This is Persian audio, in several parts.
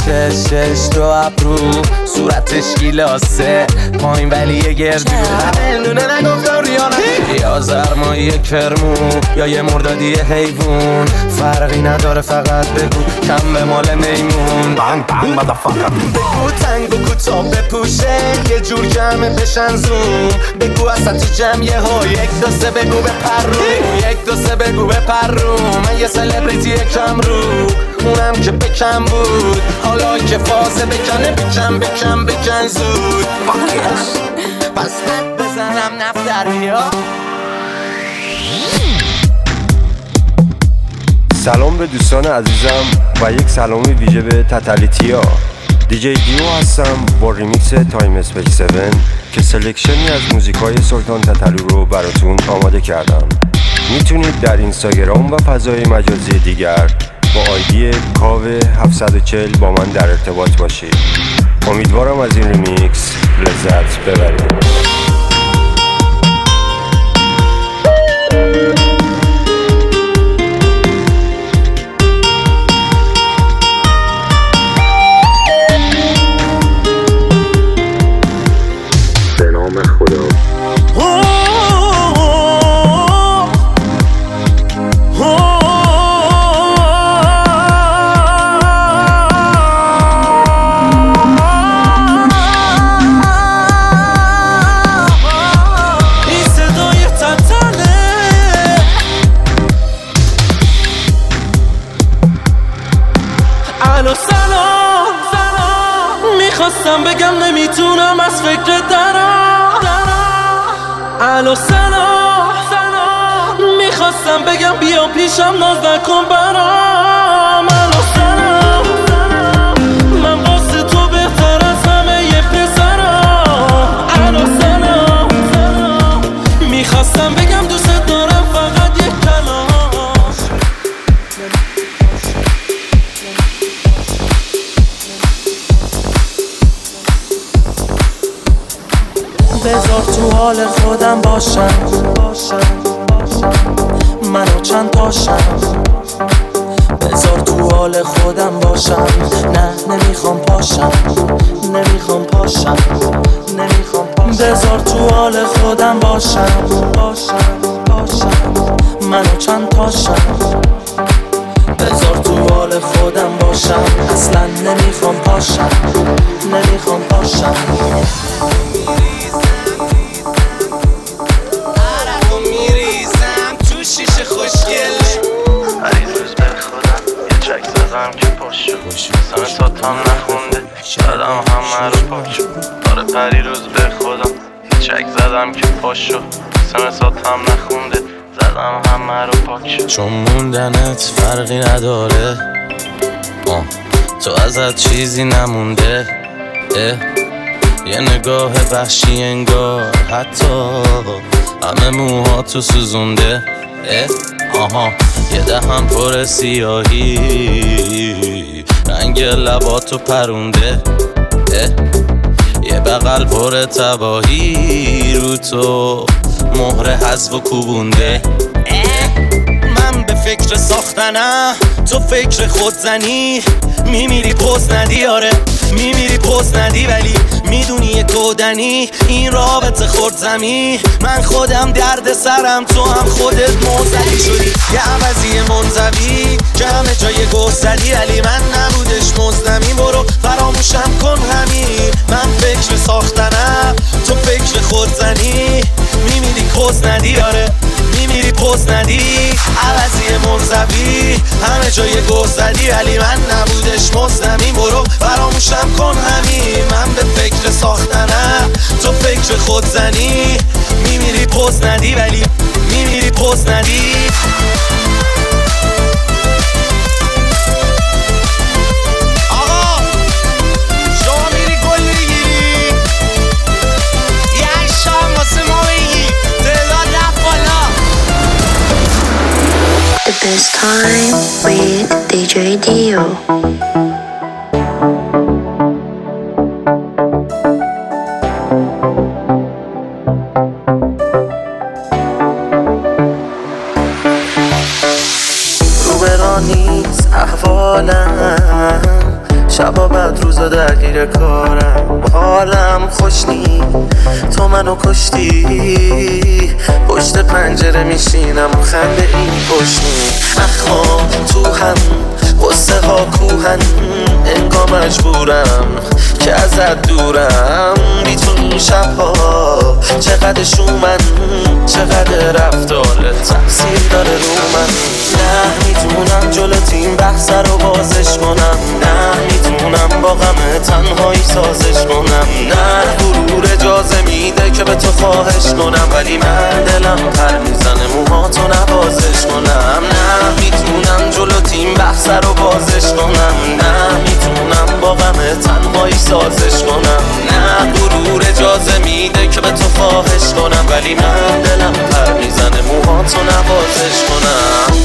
چشش تو ابرو صورتش گیلاسه پایین ولی یه گردو نونه نگفتم ریانه یا زرمایی کرمو یا یه مردادی حیوون فرقی نداره فقط بگو کم به مال میمون بانگ بانگ مدافاکر بگو تنگ و کوتاه بپوشه یه جور جمعه بشن زوم بگو اصلا تو جمع یه ها یک دو سه بگو به پرو یک دو سه بگو به پرو من یه سلبریتی کم رو اونم که بکم بود حالا که فازه بکنه بکن زود پس حد بزنم نفتر بیا. سلام به دوستان عزیزم و یک سلامی ویژه به تتلیتیا. دیجی دیو هستم با ریمیکس تایم اسپیس 7 که سلکشنی از موزیکای سلطان تتلو رو براتون آماده کردم. میتونید در اینستاگرام و فضای مجازی دیگر با آیدی کاوه 740 با من در ارتباط باشید. امیدوارم از این ریمیکس لذت ببرید. میخواستم بگم نمیتونم از فکر درم الو سلام میخواستم بگم بیا پیشم ناز نکن برام الو سلام من واسه تو بهتر از همه یه پسرم الو سلام میخواستم بگم دوست دارم فقط یک کلام بذار تو حال خودم باشم منو چند تاشم بذار تو حال خودم باشم نه نمیخوام پاشم بذار تو حال خودم باشم منو چند تاشم بذار تو حال خودم باشم اصلا نمیخوام پاشم که پاشو سن ساتم نخونده زدم همه رو پاک داره پری روز به خودم چک زدم که پاشو سن ساتم نخونده زدم همه رو پاک چون موندنت فرقی نداره تو ازت چیزی نمونده یه نگاه وحشی انگار حتی همه موها تو سوزونده آها یه دهن پر سیاهی رنگ لباتو پرونده یه بغل پر تباهی رو تو مهر حذف و کوبونده من به فکر ساختنم تو فکر خودزنی میمیری پوز ندی آره میمیری پوز ندی ولی میدونی یه کودنی این رابطه خورد زمین من خودم درد سرم تو هم خودت موزدی شدی یه عوضی منزوی که همه جای گوه زدی ولی من نبودش مزدمی برو فراموشم کن همین من فکر ساختنم تو فکر خودزنی میمیری پوز ندی آره میمیری پوز ندی عوضی منزوی همه جای گوه زدی ولی من نبودش مزدمی برو فراموشم کن همین من به فکر ساختنم تو فکر خودزنی میمیری پوز ندی ولی میمیری پوز ندی آقا شما میری گل بگیری یه شام واسه ما بگی تعداد رفت بالا The best time with DJ Dio. روبرانیز احوالم شبا روزا درگیر کارم، حالم خوش نی، تو منو کشتی. پشت پنجره میشینم و خنده این پشنی. اخوام تو هم قصه ها کوهن، انگار مجبورم که ازت دورم. بی تو این شبها چقدر شومن، چقدر رفتارت تأثیر داره رو من. نه میتونم جلو تیم بحث رو بازش کنم، نه میتونم با غم تنهایی سازش کنم. نه غرور اجازه میده که به تو خواهش کنم، ولی من دلم پر میزنه موهاتو نبازش کنم. نه میتونم جلو تیم بحث رو بازش کنم، نه میتونم با غم تنهایی سازش کنم. نه غرور اجازه میده که به تو خواهش کنم، ولی من دلم پر میزنه موهاتو نبازش کنم.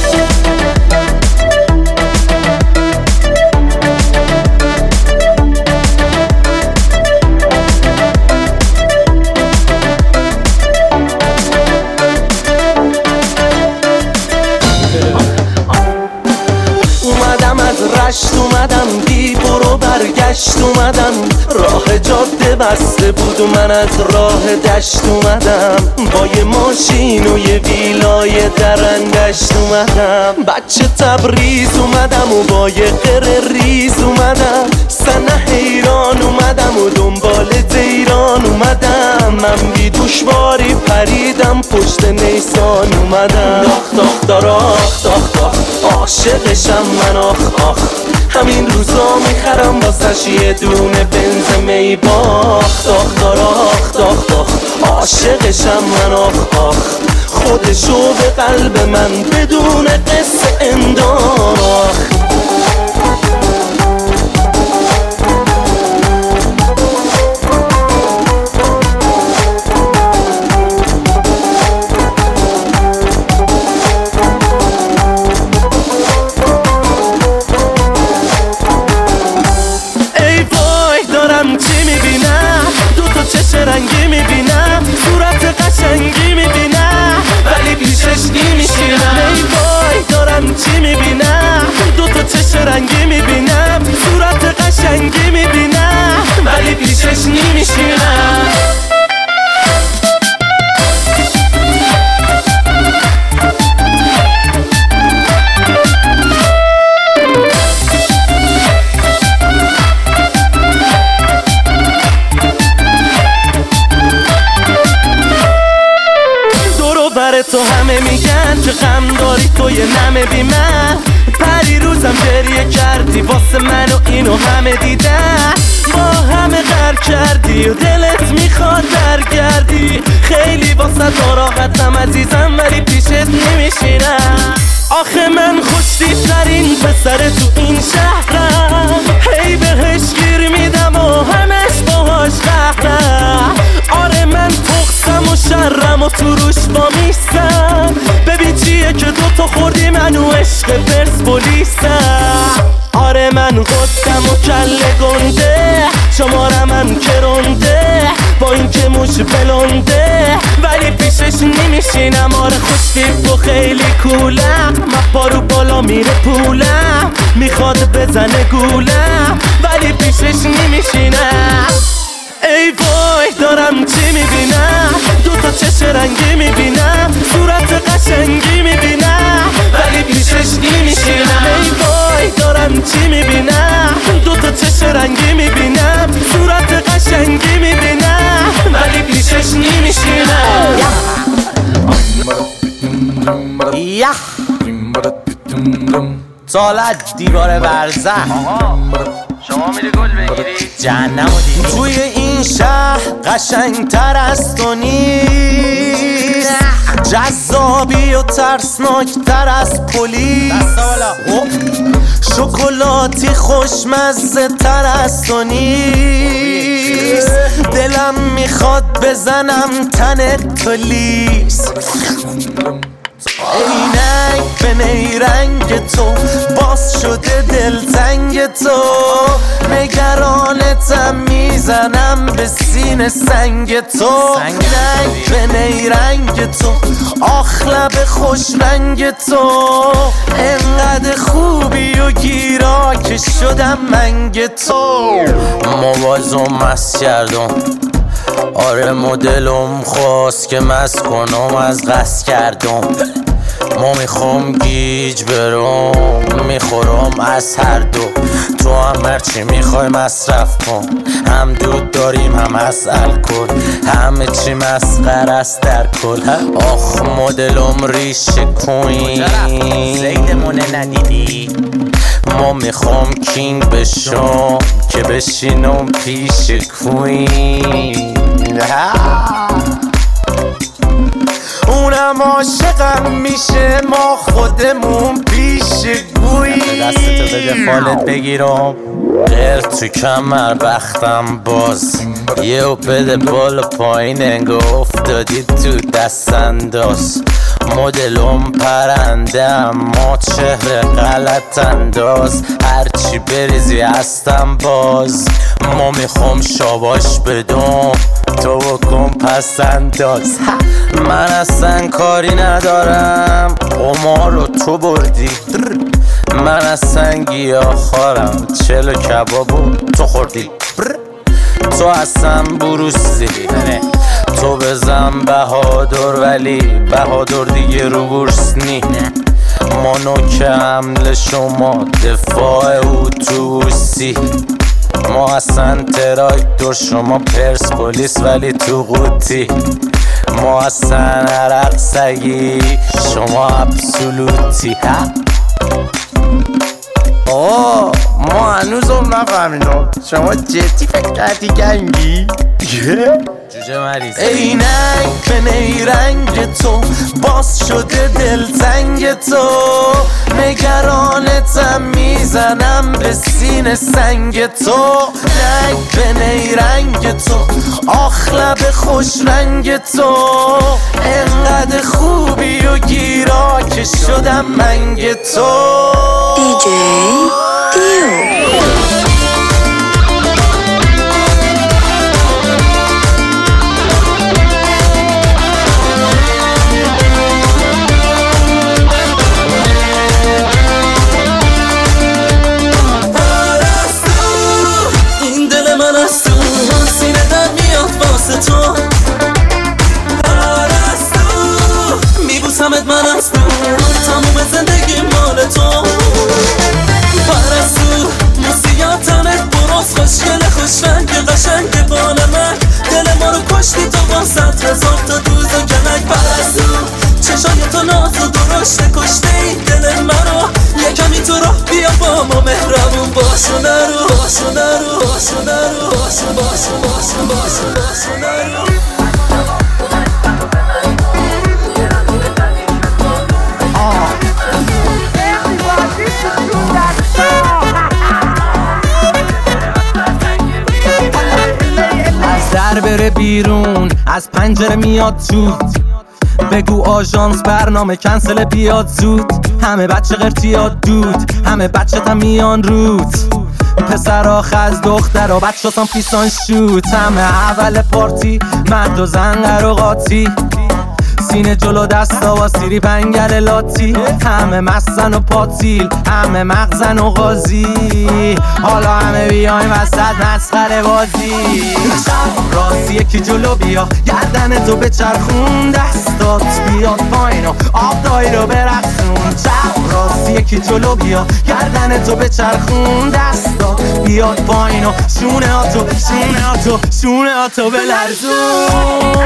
اومدم بی برو برگشت اومدم، راه جاده بسته بود و من از راه دشت اومدم. با یه ماشین و یه ویلای درندشت اومدم. بچه تبریز اومدم و با یه قره ریز اومدم. سنه حیران اومدم و دنبال دیران اومدم. من بی دشواری پریدم پشت نیسان اومدم. داخ داراخ داخ عاشقشم من آخ آخ. همین روزا میخرم واسش یه دونه بنز می باخ. داخ داراخ داخ عاشقشم من آخ آخ. خودشو به قلب من بدون قصه انداخ. رنگی میبینم، صورت قشنگی میبینم، ولی پیشش نمیشینم. ای وای دارم چی میبینم، دوتا چش رنگی میبینم، صورت قشنگی میبینم، ولی پیشش نمیشینم. تو همه میگن که غم داری تو یه نمه بی من. پری روزم گریه کردی واسه من و اینو همه دیدن. با همه غر کردی و دلت میخواد برگردی. خیلی واسه راحتم عزیزم ولی پیشت نمیشینم. آخه من خوشتیترین پسر تو این شهرم. هی بهش گیر میدم و همش باهاش قهرم. آره من تخصم و شرم و تو روش با میستم. ببین چیه که دوتا خوردی من و عشق پرسپولیسم. آره من قدم و کله گنده، شمارم هم کرنده، با این که موش بلنده، ولی پیشش نمیشینم. آره خوشتیپ و خیلی کولم، من پارو بالا میره پولم، میخواد بزنه گولم، ولی پیشش نمیشینم. ای وای دارم چی میبینم، دوتا چش رنگی میبینم، صورت قشنگی میبینم، ولی پیشش نمیشینم. ای وای دارم چی میبینم، دوتا چش رنگی میبینم، صورت قشنگی میبینم، ولی پیشش نمیشینم. سالت دیوار برزخ. شما میری گل بگیری؟ جهنم و دیدی. توی این شهر قشنگتر از تو نیست، جذابی و ترسناکتر از پلیس، شکلاتی خوشمزه تر از تو نیست. دلم میخواد بزنم تنت تو لیس. عینک به نیرنگ تو باز شده دلتنگ تو نگرانتم میزنم به سینه سنگ تو ننگ به نیرنگ تو آخ لب خوش رنگ تو انقدر خوبی و گیرا که شدم منگ تو موازم مست کردم آره مدلم خواست که مست کنم از قصد کردم ما میخوام گیج برم میخورم از هر دو تو هم هرچی میخوای مصرف کن هم دود داریم هم از الکل همه چی مسخره است در کل آخ مدلم ریشه کوین زیدمونه ندیدی ما میخوام کینگ بشم که بشینم پیش کوین اونم عاشقم میشه ما خودمون پیش گویی دستتو بده فالت بگیرم غیر تو کمر بختم باز یهو بده بالا پایین انگو افتادی تو دست انداز مدلم پرنده اما چهره غلط انداز هرچی بریزی هستم باز ما میخوام شاباش بدم تو بکن پس انداز من اصلا کاری ندارم قمار رو تو بردی من اصلا گیاه خارم چلو کبابو تو خوردی تو اصلا بروسی تو بزن بهادر ولی بهادر دیگه رو بورس نی ما نوک حمل شما دفاع اتوبوسی ما اصلا تراکتور شما پرسپولیس ولی تو قوطی ما اصلا عرق سگی شما ابسولوتی آه ما هنوزم نفهمیدم شما جدی فکر کردی گنگی؟ جوجه مریض اینک به نیرنگ تو باز شده دلتنگ تو نگرانتم میزنم به سینه سنگ تو نک به نیرنگ تو آخ لب خوش رنگ تو انقدر خوبی و گیرا که شدم منگ تو DJ Dio. تو پرستو میبوسمت من از دور تموم زندگی مال تو پرستو موسیاتمت براز خوشگل خوشرنگ قشنگ بال من دل ما رو کشتی تو با 100,000 تا دوز و کلک پرستو چشای تو ناز و درشت کشته این دل منو یکمی تو راه بیا با ما مهربون باش و نرو باش و نرو باش و نرو باش و باش و باش و باش و باش و نرو از در بره بیرون از پنجره میاد تو بگو آژانس برنامه کنسل بیاد زود همه بچه قرتیاد دود همه بچه تا میان رود پسرا خز دخترا بچه هستم پیسان شوت همه اول پارتی مرد و زن قر و قاطی سینه جلو دستا و سیری پنگل لاتی همه مستن و پاتیل همه مغزن و غازی حالا همه بیایم وسط مسخره بازی راستی یکی جلو بیا گردن تو بچرخون دستات بیاد پایین و آب دایی رو برقصون چپ راستی یکی جلو بیا گردن تو بچرخون دستات بیاد پایین و شونه ها تو بلرزون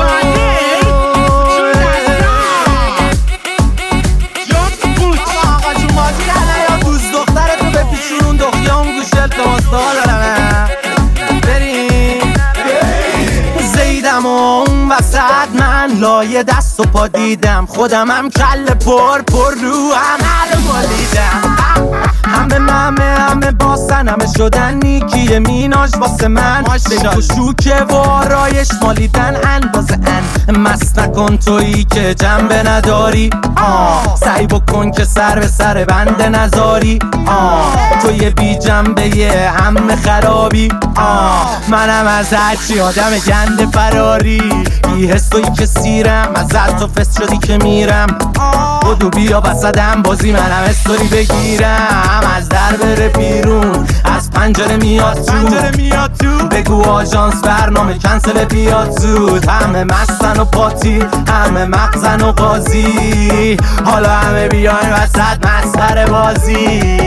زیدم و اون وسط من لایه دست و پا دیدم خودم هم کل پر رو هم هر مالیدم همه با همه شدن نیکی میناژ واسه من بگو شوکه و آرایش مالیدن اندازه مست نکن تویی که جنبه نداری سعی بکن که سر به سر بنده نذاری توی بی جنبه یه همه خرابی منم از هرچی آدم گنده فراری بی حس تویی که سیرم ازت تو فست شدی که میرم بدو بیا وسطم بازی منم استوری بگیرم از در بره بیرون از پنجره میاد تو بگو آژانس برنامه کنسل بیاد زود همه مستن و پاتی همه مغزن و قاضی حالا همه بیاین وسط مسخره بازی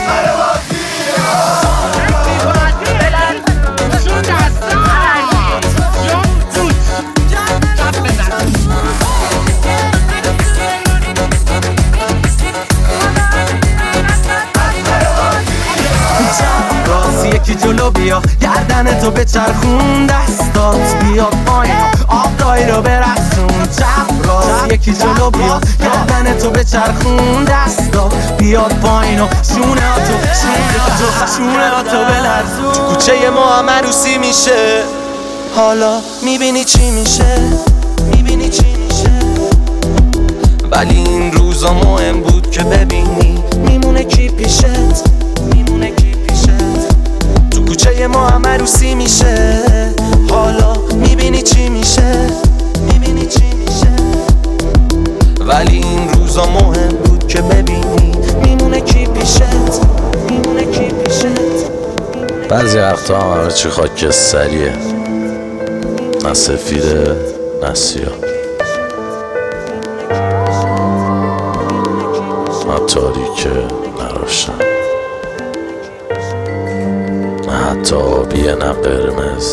یکی جلو بیا گردن تو بچرخون دستات بیاد پایین آب دایی رو برقصون چپ راست یکی جلو بیا گردن تو بچرخون دستات بیاد پایین و شونه ها تو بلرزون تو کوچه ما هم عروسی میشه حالا میبینی چی میشه ولی این روزا مهم بود که ببینی میمونه کی پیشت کوچه ما هم عروسی میشه حالا میبینی چی میشه ولی این روزا مهم بود که ببینی میمونه کی پیشت بعضی وقتا هم همه چی خاکستریه نه سفیده نه سیاه نه تاریکه نه روشن حتی آبیه نه قرمز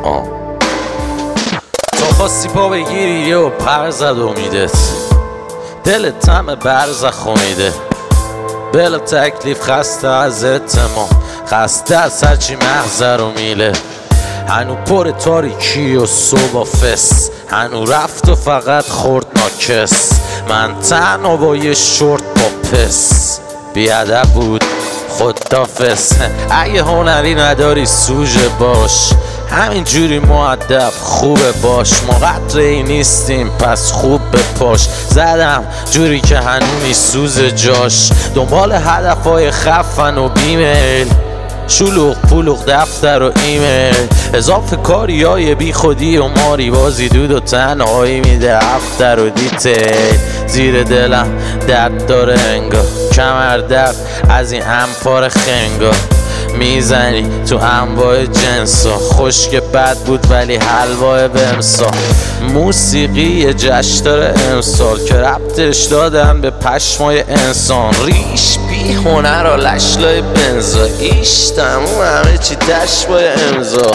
تو خواستی پا بگیری و پر زد امیدت دلت همه برزخ امیده بلا تکلیف خسته از اعتماد خسته از هرچی مغزه رو میله هنو پر تاریکی و صبح فس هنو رفت و فقط خورد ناکس من تنها با یه شورت با پس بیادب بود خدافظ اگه هنری نداری سوژه باش همین جوری مؤدب خوبه باش ما قدری نیستیم پس خوب بپاش زدم جوری که هنونی سوز جاش دنبال هدفهای خفن و بیمیل شلوغ پلوغ دفتر و ایمیل اضافه کاری های بی خودی و ماری بازی دود و تنهایی میده افتر و دیتیل زیر دلم درد داره انگار کمر درد از این انپار خنگا میزنی تو انواع جنسا خشک بد بود ولی حلوای بمسا موسیقی جشن داره امسال که ربطش دادن به پشمای انسان ریش بی هنر و لشلای بنزا ایش تموم همه چی تشبای امضا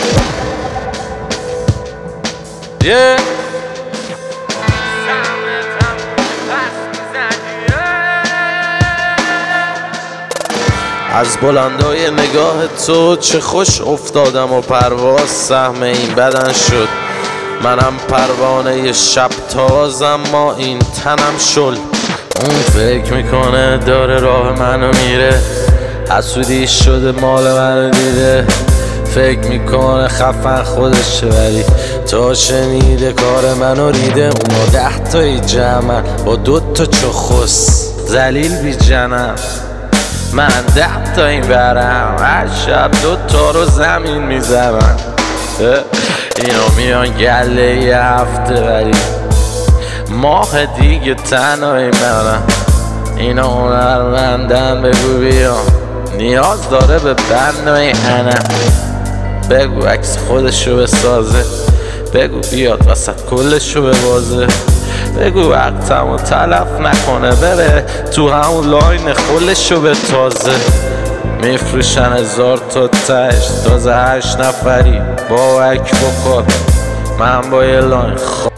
از بلندای نگاه تو چه خوش افتادم و پرواز سهم این بدن شد منم پروانه شب تازم ما این تنم شل اون فکر میکنه داره راه منو میره حسودی شده مال منو دیده فکر میکنه خفن خودشه ولی تا شنیده کار منو ریده اونو 10 تایی جمعن با 2 تا چخص ذلیل بی جنم من 10 تا این برم هر شب 2 تا رو زمین میزنم اینا میان گله یه هفته ولی ماه دیگه تنهایی منم اینا هنرمندن بگو بیا نیاز داره به بنای هنم بگو عکس خودشو بسازه بگو بیاد وسط کلشو ببازه بگو وقتمو تلف نکنه بره تو همون لاین خلشو به تازه میفروشن 1000 تا تشت تازه 8 نفری با وک بکن من با یه لاین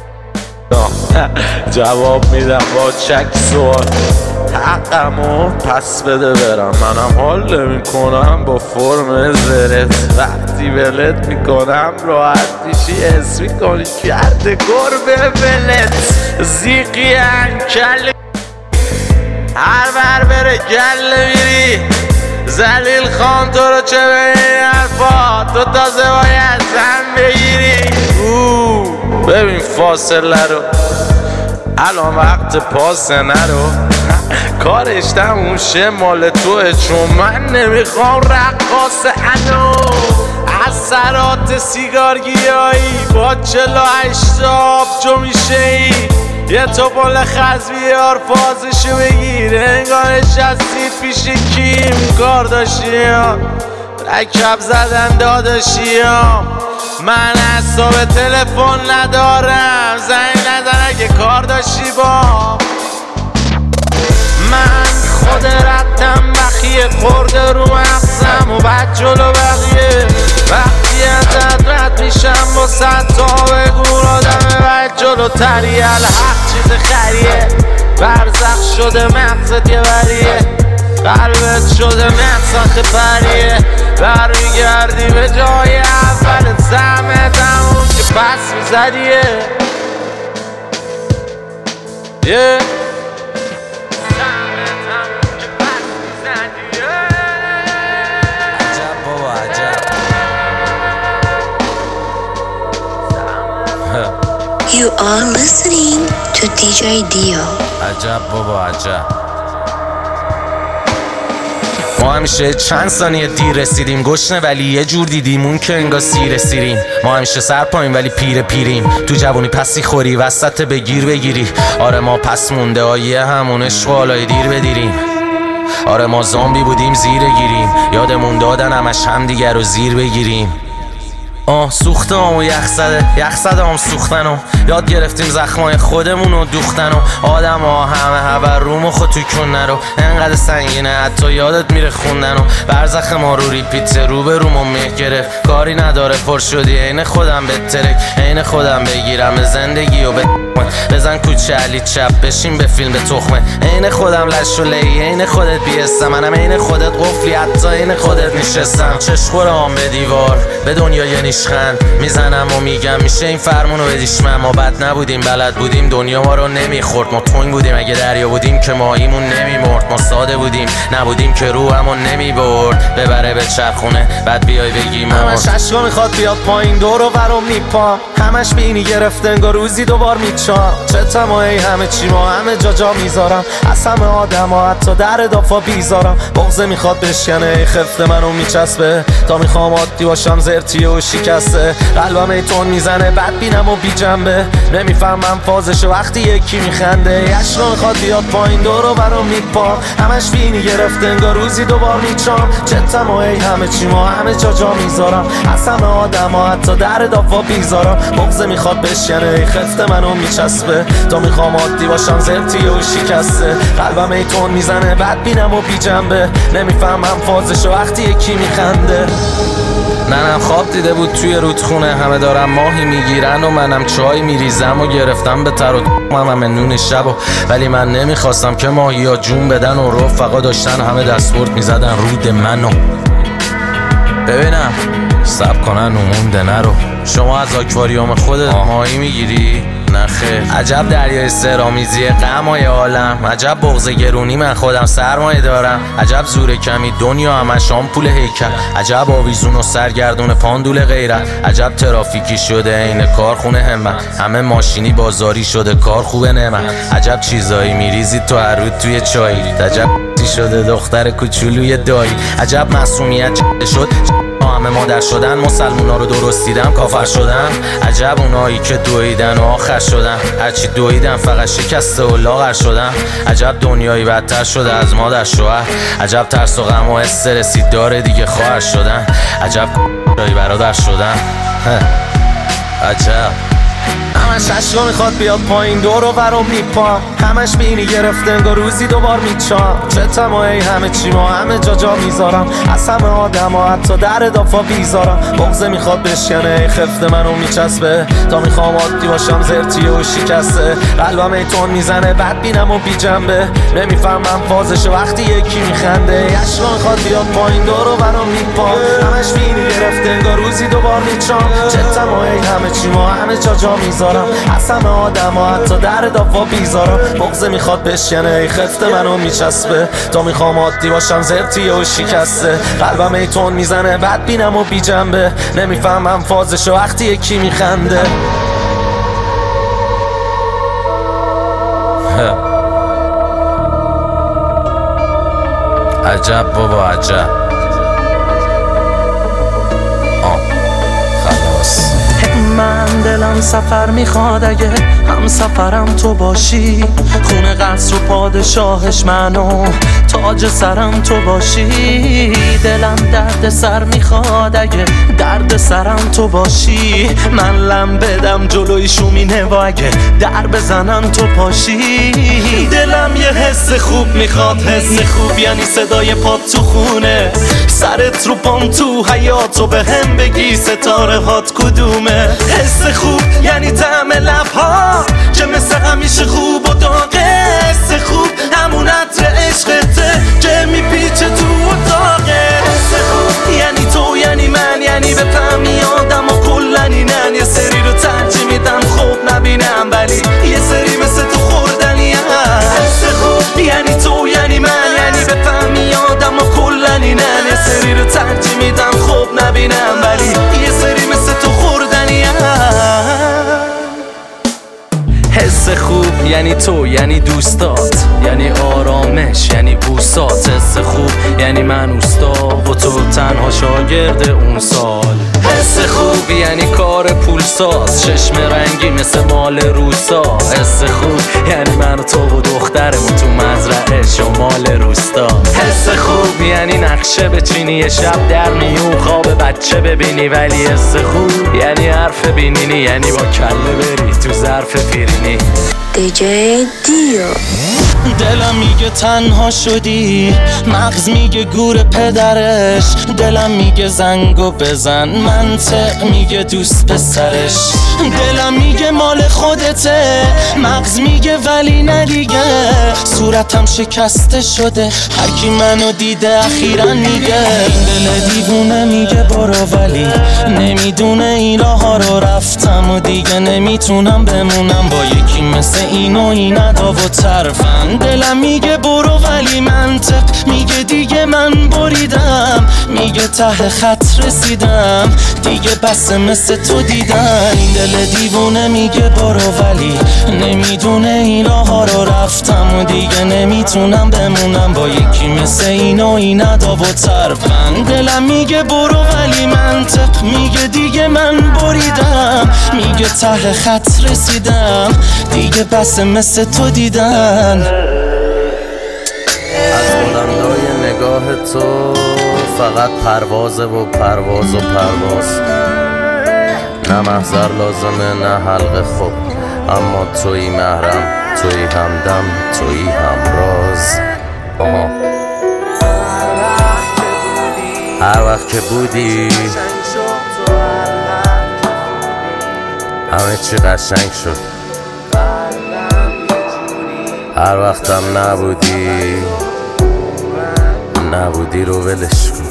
جواب میدم با چک سوال حقمو پس بده برم منم حال نمیکنم با فرم زرت وقتی ولت میکنم راحت میشی حس میکنی کرده گربه ولت زیقی انکل هر بر بره گله میری زلیل خان تو رو چه به این حرفا، تو تازه باید زن بگیری. ببین فاصله رو، الان وقت پاسه نرو. کارش تموم شه مال توه، چون من نمیخوام رقاص انو. اثرات سیگار گیایی با 48 آبجو میشه ای. یه توپل خز بیار فازشو بگیر، انگار نشستید پیش کیم کارداشیان، رکب زدن داداشیام. من حساب تلفن ندارم، زنگ نزن اگه کار داشتی با من. خود رفتم بخیه خورده رو مغزم و بعد جلو بقیه. وقتی ازت رد میشم با 100 تا بگو آدمه بعد جلو تریه. الحق چیز خریه، برزخ شده مغزت یه بریه، قلبت شده مغزخ پریه. برمیگردی به جای اولت، زحمت همون که پس میزدیه. You are listening to DJ Dio. عجب بابا عجب. ما همیشه چند ثانیه دیر رسیدیم، گشنه ولی یه جور دیدیم اون که انگار سیر سیریم. ما همیشه سر پایین ولی پیریم، تو جوونی پسی خوری وسط بگیر بگیری. آره ما پس مونده آیه همون اشوالای دیر بدیریم. آره ما زامبی بودیم زیر گیریم، یادمون دادن همش هم دیگر رو زیر بگیریم. سوخته و یخ زده هم سوختن و یاد گرفتیم زخمای خودمون رو دوختن و آدم ها همه هبر روم و خود تو کن نرو. انقدر سنگینه حتی یادت میره خوندن و برزخ ما رو ریپیت رو به روم و مه گرفت. کاری نداره پر شدی عین خودم بترک، عین خودم بگیرم به زندگی و بزن کوچه علی چپ بشین به فیلم به تخمه. عین خودم لش و لی، عین خودت بیستم، منم عین خودت قفلی حتی عین خودت نشستم. چشخورام به دیوار به دنیا یه نیشخند میزنم و میگم میشه این فرمونو بدیش من. ما بد نبودیم بلد بودیم دنیا ما رو نمیخورد، ما تنگ بودیم اگه دریا بودیم که ماهیمون نمیمرد. ما ساده بودیم نبودیم که روحمون نمیبرد، ببره به چرخونه بعد بیای بگی ما. همش عشقا میخواد بیاد پایین دور و برم میپام، همش بینی گرفته انگار روزی دوبار میچام. چه تمایی همه چی ما همه جا میذارم، از همه آدم ها حتی در دافا بیزارم. بغضه میخواد بشکنه خفته منو میچسبه، تا میخوام عادی باشم زرتیه و شکسته. قلبم ایتون میزنه بد بینم و بی جنبه، نمیفهمم فازشو وقتی یکی میخنده. عشقا میخواد بیاد پایین دور و برم میپام، همش بینی گرفته انگار روزی دوبار میچام. چه تمایی همه چی ما همه جا میذارم، از همه آدم ها حتی در دافا بیزارم. بغضه میخواد بشکنه خفته منو میچسبه، تا میخوام عادی باشم زرتیه و شکسته. قلبم ایتون میزنه بد بینم و بی جنبه، نمیفهمم فازشو وقتی یکی میخنده. ننم خواب دیده بود توی رودخونه، همه دارم ماهی میگیرن و منم چای میریزم و گرفتم به تر و همه نون شب ولی من نمیخواستم که ماهی ها جون بدن و رفقا داشتن همه دستورد میزدن رود منو. ببینم سب کنن نمونده نرو. شما از آکواریوم خودت ماهی میگیری؟ نخیر. عجب دریای سرامیزی غمای عالم، عجب بغض گرونی من خودم سرمایه دارم. عجب زور کمی دنیا همش آمپول هیکل، عجب آویزون و سرگردون پاندول غیرت. عجب ترافیکی شده این کارخونه همت، همه ماشینی بازاری شده کار خوبه نعمت. عجب چیزایی میریزی تو هر روز توی چایی، عجب شده دختر کوچولوی دایی. عجب معصومیت شد همه مادر شدن، مسلمونا رو درست دیدم کافر شدن. عجب اونایی که دویدن و آخر شدن، هرچی دویدن فقط شکسته و لاغر شدن. عجب دنیایی بدتر شده از مادر شوهر، عجب ترس و غم و استرسی داره دیگه خواهر شدن. عجب دایی برادر شدن. عجب همش عشقا میخواد بیاد پایین دور و برم میپام، همش بینی گرفته انگار روزی دوبار میچام. چه تمایی همه چی ما همه جا میذارم، از همه آدم ها حتی در دافا بیزارم. بغضه میخواد بشکنه خفته منو میچسبه، تا میخوام عادی باشم زرتیه و شکسته. قلبم ایتون میزنه بد بینم و بی جنبه، نمیفهمم فازشو وقتی یکی میخنده. عشقا میخواد بیاد پایین دور و برم میپام، همش بینی گرفته انگار روزی دوبار میچام. چه تمایی همه چی ما همه جا میذارم. از همه آدم ها حتی در دافا بیزارم. بغضه میخواد بشکنه ای خفت منو میچسبه. تا میخوام عادی باشم زرتیه و شکسته. قلبم ای تون میزنه بد بینم و بی جنبه. نمیفهمم فازشو وقتی یکی میخنده. عجب بابا عجب. خلاص من دلم سفر میخواد اگه هم سفرم تو باشی. خونه قصر و پادشاهش منو تاج سرم تو باشی. دلم درد سر میخواد اگه درد سرم تو باشی. من لم بدم جلوی شومینه و اگه در بزنم تو پاشی. دلم یه حس خوب میخواد. حس خوب یعنی صدای پات تو خونه. سرت رو پام تو حیاتو به هم بگی ستاره هات کدومه. حس خوب یعنی طعم لبها که مثل همیشه خوب و داغه. حس خوب همون عطر عشقته که میپیچه تو اتاقه. حس خوب یعنی تو یعنی من یعنی بفهمی آدم و کلن اینن. یه سری رو ترجیح میدم خوب نبینم ولی یه سری مثل تو خوردنی هم. حس خوب یعنی تو یعنی من یعنی بفهمی آدم و کلن اینن. یه سری رو ترجیح میدم خوب نبینم ولی یه سری مثل تو خوردنی هم. حس خوب یعنی تو یعنی دوستات یعنی آرامش یعنی بوسات. حس خوب یعنی من اوستا و تو تنها شاگرد اون سال. حس خوب یعنی کار پولساز چشم رنگی مثل مال روسا. حس خوب یعنی من و تو و دخترمون تو مزرعه شمال روستا. حس خوب یعنی نقشه بچینی یه شب در میون خواب بچه ببینی. ولی حس خوب یعنی حرف بینینی یعنی با کله بری تو ظرف پیرینی. DJ Dio. دلم میگه تنها شدی. مغز میگه گور پدرش. دلم میگه زنگو بزن. منطق میگه دوست پسرش. دلم میگه مال خودته. مغز میگه ولی نه دیگه. صورتم شکسته شده. هر کی منو دیده اخیراً میگه. این دل دیوونه میگه برو ولی نمیدونه این راه ها رو رفتم و دیگه نمیتونم بمونم با یکی مثل این و این ادا و طرفن. دلم میگه برو ولی منطق میگه دیگه من بریدم. میگه ته خط رسیدم دیگه بس مثل تو دیدن. این دل دیوونه میگه برو ولی نمیدونه این راه ها رو رفتم و دیگه نمیتونم بمونم با یکی مثل این و این ادا و طرفن. دلم میگه برو ولی منطق میگه دیگه من بریدم. میگه ته خط رسیدم دیگه بس مثل تو دیدن. از بلندای نگاه تو فقط پروازه و پرواز و پرواز. نه محضر لازمه نه حلقه خوب. اما تویی محرم تویی همدم تویی همراز. هر وقت که بودی همه چی قشنگ شد. هر وقتم نبودی رو ولش کن.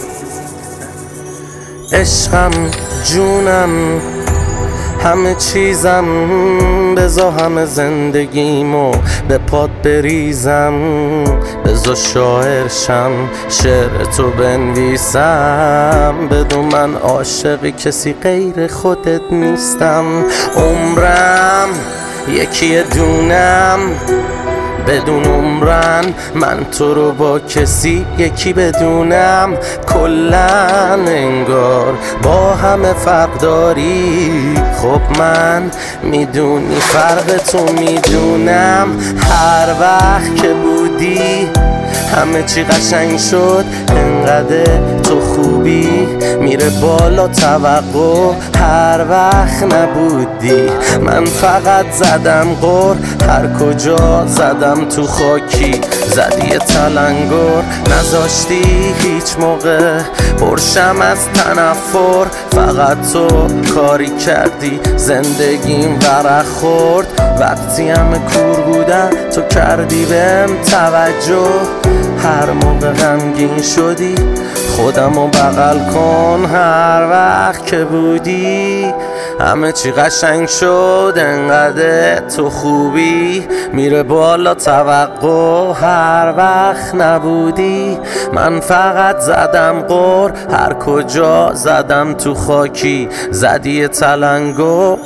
عشقم جونم همه چیزم. بزا همه زندگیمو به پات بریزم. بزا شاعرشم شعر تو بنویسم. بدون من عاشق کسی غیر خودت نیستم. عمرم یکی دونم بدون عمرن. من تو رو با کسی یکی بدونم. کلن انگار با همه فرق داری. خب من میدونی فرق تو میدونم. هر وقت که بودی همه چی قشنگ شد. انقدر تو خوبی میره بالا توقع. هر وقت نبودی من فقط زدم غر. هر کجا زدم تو خاکی زدی یه تلنگر. نذاشتی هیچ موقع برشم از تنفر. فقط تو کاری کردی زندگیم ورق خورد. وقتی همه کور بودن تو کردی بهم توجه. هر موقع غمگین شدی خودمو بغل کن هر وقت که بودی همه چی قشنگ شد انقدر تو خوبی میره بالا توقع هر وقت نبودی من فقط زدم قر هر کجا زدم تو خاکی زدی تلنگو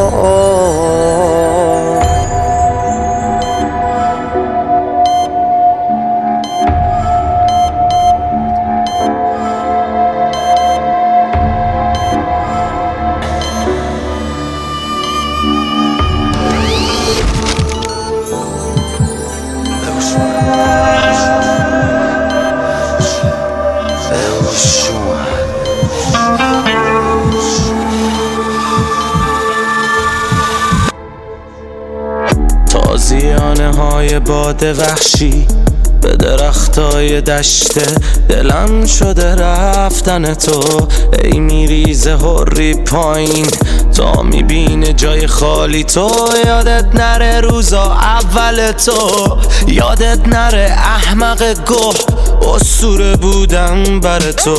تازیانه های باد وحشی به درختای دشته دلم شده رفتن تو ای میریزه هری پایین تا میبینه جای خالی تو یادت نره روزا اول تو یادت نره احمق گوه اسطوره بودم بر تو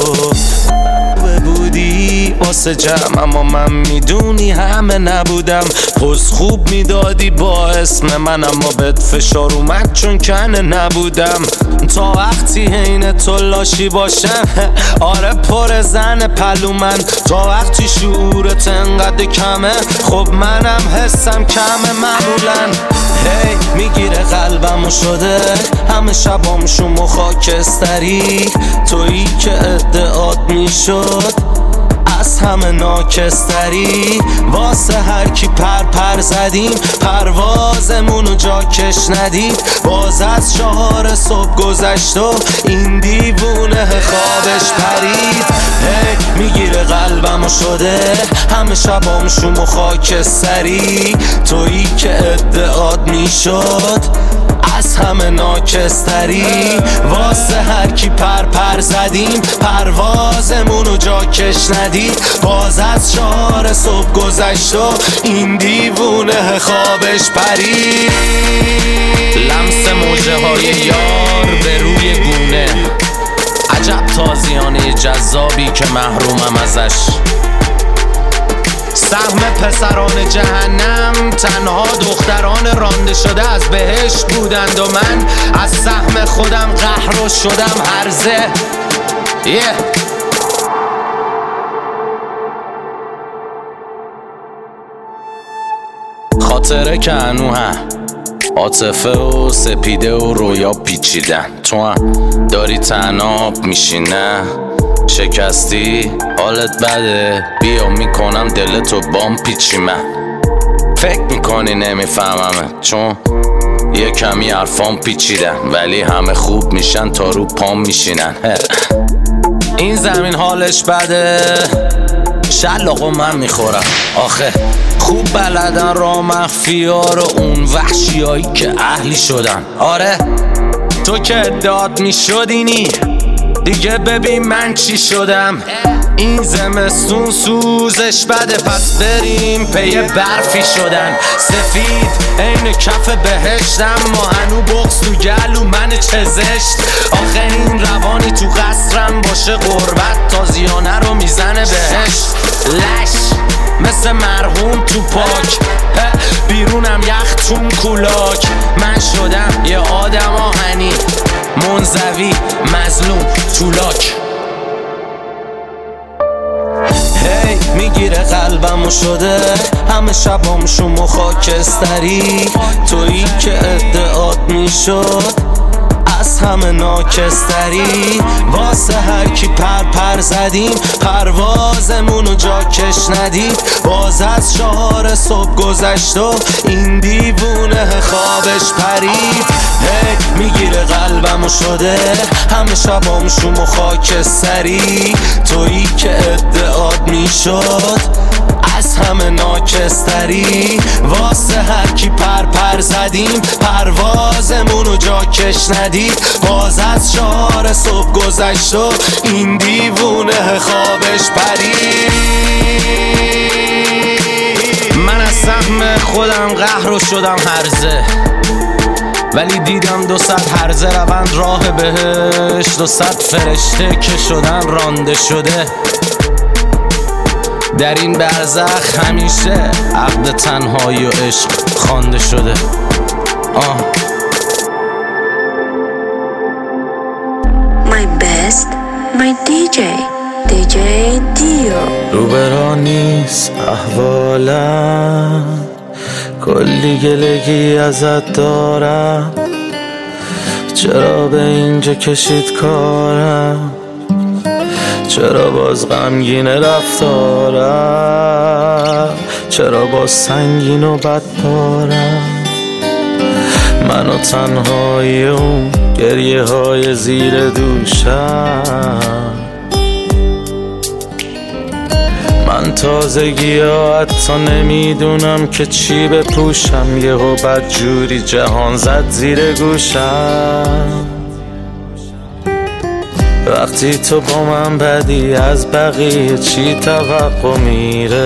بودی واسه جمع اما من میدونی همه نبودم پس خوب میدادی با اسم من اما بهت فشار اومد چون کنه نبودم تا وقتی حین تو لاشی باشم آره پر زن پلو من تا وقتی شعورت انقدر کمه خب منم حسم کمه معمولا هی میگیره قلبمو شده همه شبام شما خاکستری تویی که ادعات میشد از همه ناکستری واسه هر کی پر زدیم پروازمونو جا کش ندید باز از 4 صبح گذشت و این دیوونه خوابش پرید هی میگیره قلبمو شده همه شبام شوم و خاکستری تویی که ادعات میشد از همه ناکستری واسه هر کی پر زدیم پروازمونو جا کش ندید باز از 4 صبح گذشت و این دیوونه خوابش پرید لمس موجه های یار به روی گونه عجب تازیانه جذابی که محرومم ازش سهم پسران جهنم تنها دختران رانده شده از بهشت بودند و من از سهم خودم قهر شدم هرزه خاطره که هنو هم عاطفه و سپیده و رویا پیچیدن تو هم داری تناب میشی نه شکستی حالت بده بیا میکنم دلتو بام پیچی من فکر میکنی نمیفهممه چون یه کمی حرفام پیچیدن ولی همه خوب میشن تا رو پام میشینن این زمین حالش بده شلاقو من میخورم آخه خوب بلدن را مخفیار و اون وحشیایی که اهلی شدن آره تو که ادعات میشدینی دیگه ببین من چی شدم این زمستون سوزش بده پس بریم پی برفی شدن سفید عین کف بهشتم ما هنو بغض تو گلو من چه زشت آخه این روانی تو قصرم باشه قربت تازیانه رو میزنه بهشت لش مثل مرحوم تو پاک بیرونم یخ چون کولاک من شدم یه آدم آهنی منزوی مظلوم تولاک هی میگیره قلبمو شده همه شبام شما خاکستری تویی که ادعات میشد از همه ناکستری واسه هر کی پر زدیم پروازمونو جا کش ندید باز از 4 صبح گذشت و این دیوونه خوابش پرید هی میگیره قلبمو شده همه شبام شوم و خاکستری تویی که ادعات میشد از همه ناکستری واسه هر کی پر زدیم پروازمونو جا کش ندید باز از 4 صبح گذشت و این دیوونه خوابش پرید من از سهم خودم قهر شدم هرزه ولی دیدم 200 هرزه روند راه بهش، 200 فرشته که شدن رانده شده. در این برزخ همیشه عقد تنهایی و عشق خوانده شده. My best, my DJ دیو. روبرا نیست احوالم، کلی گلگی ازت دارم، چرا به اینجا کشید کارم، چرا باز غمگین رفتارم، چرا باز سنگین و بدپارم، من و تنهایی اون گریه های زیر دوشم. من تازگی ها حتی نمیدونم که چی بپوشم، یهو بدجوری جهان زد زیر گوشم. وقتی تو با من بدی از بقیه چی توقع میره،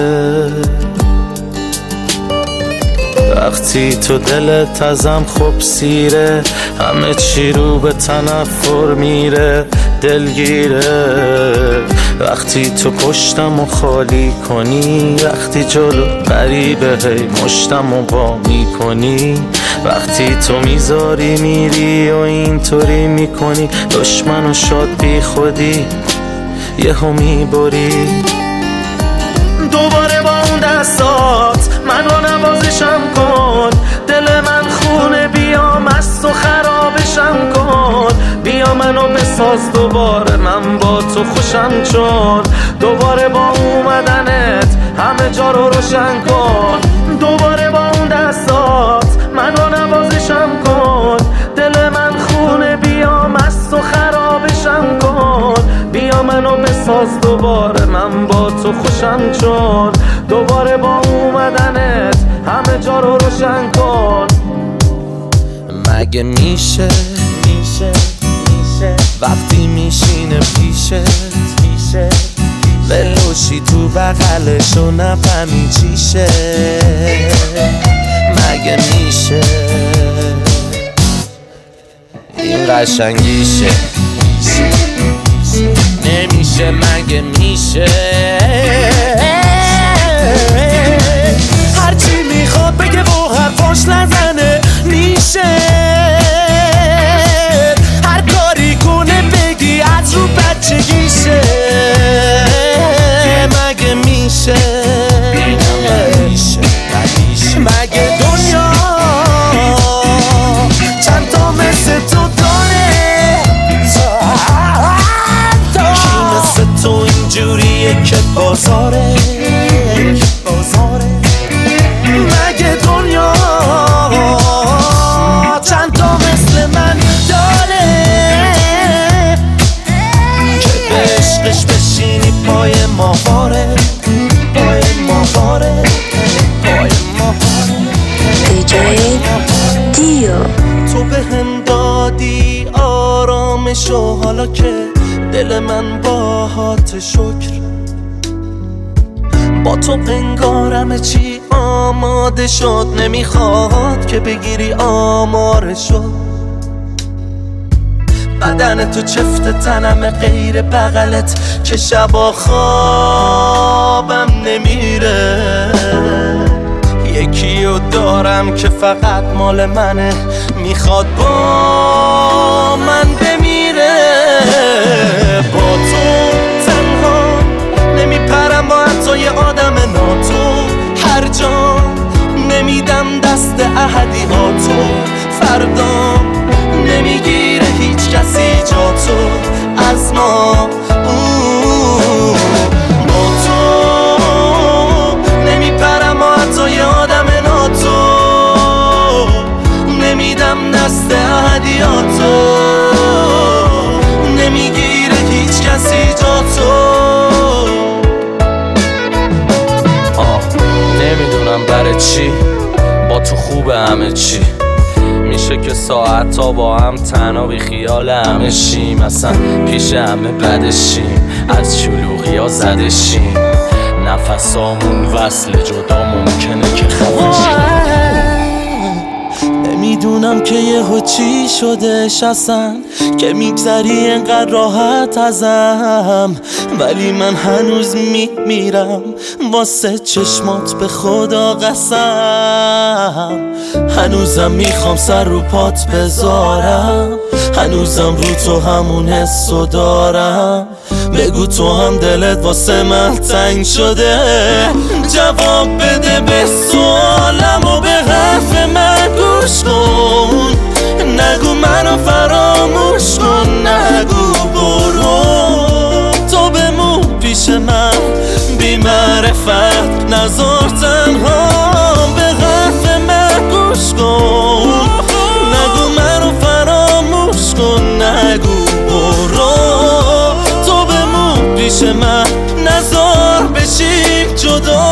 وقتی تو دلت ازم خوب سیره، همه چی رو به تنفر میره دلگیره. وقتی تو پشتم و خالی کنی، وقتی جلو غریبه هی مشتم و با میکنی، وقتی تو میذاری میری و اینطوری میکنی، دشمن و شاد بی خودی یهو میبری. دوباره با اون دستات من رو نوازشم کن، دل من خونه بیا مست و خرابشم کن، بیا منو بساز دوباره من با تو خوشم، چون دوباره با اومدنت همه جا رو روشن کن. دوباره با اون دستات من رو نوازشم کن، دل من خونه بیا مست و خرابشم کن، بیا منو بساز دوباره من با تو خوشم، چون دوباره با اومدنت همه جا رو روشن کن. مگه میشه وقتی میشینه پیشت ولوشی تو بغلش و نفهمی چیشه؟ مگه میشه این قشنگیشه؟ نمیشه مگه میشه؟ هرچی میخواد بگه و حرفاش نزنه میشه، هر کاری کنه بگی از رو بچگیشه. مگه میشه مگه دنیا چند تا مثل تو داره؟ کی مثل تو اینجوریه که بازاره؟ مگه دنیا چند تا مثل من داره که به عشقش بشینی پای ماهواره؟ DJ دیو. تو به هم دادی آرامشو، حالا که دل من باهات شکر، با تو انگارم چی آماده شد، نمیخواد که بگیری آمارشو. بدن تو چفت تنم غیر بغلت که شبا خوابم نمیره. یکیو دارم که فقط مال منه، میخواد با من بمیره. با تو تنها نمیپرم با حتی یه آدم ناتو، هر جا نمیدم دست احدیاتو، فردا نمیگیره هیچ کسی جاتو از ما. با تو نمیپرم با حتی یه آدم ناتو، نمیدم دست احدیاتو، نمیگیره هیچ کسی جاتو. نمیدونم برای چی با تو خوبه همه چی، میشه که ساعت تا با هم تنها بی خیال همه شیم، اصلا پیش همه بدشیم، از شلوغی ها زدشیم، نفسامون وصل جدا ممکنه که خفشیم. نمیدونم که یهو چی شده شستن که میگذری انقدر راحت ازم، ولی من هنوز میمیرم واسه چشمات به خدا قسم. هنوزم میخوام سر رو پات بذارم، هنوزم رو تو همون حسو دارم. بگو تو هم دلت واسه من تنگ شده، جواب بده به سوالم و به حرف من گوش کن. نگو منو فراموش کن، نگو برو تو بمون پیش من بی معرفت، نذار تنها به حرف من گوش کن. نگو منو فراموش کن، نگو برو تو بمون پیش من، نذار بشیم جدا.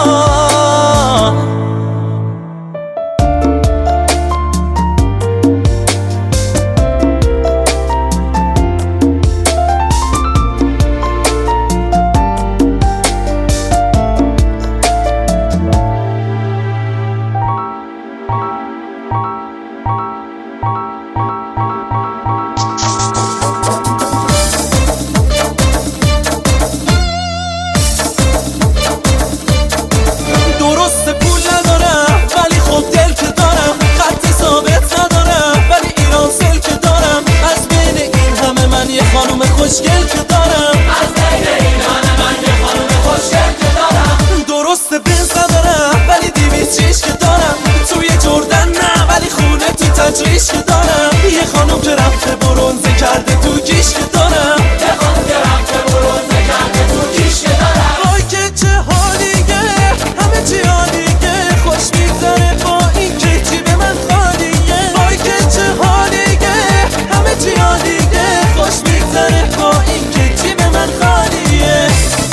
خوشگل که دارم از بین این همه، من یه خانوم خوشگل که دارم. درسته بنز ندارم ولی 200 چیش که دارم، توی جردن نه ولی خونه تو تجریش که دارم. یه خانوم که رفته برونزه کرده تو کیش که دارم، یه خانوم که رفته برونزه کرده تو کیش که دارم. وای که چه حالیه، همه چی عالیه، خوش میگذره با این که جیب من خالیه. وای که چه حالیه، همه چی عالیه، خوش میگذره با این که جیب من خالیه.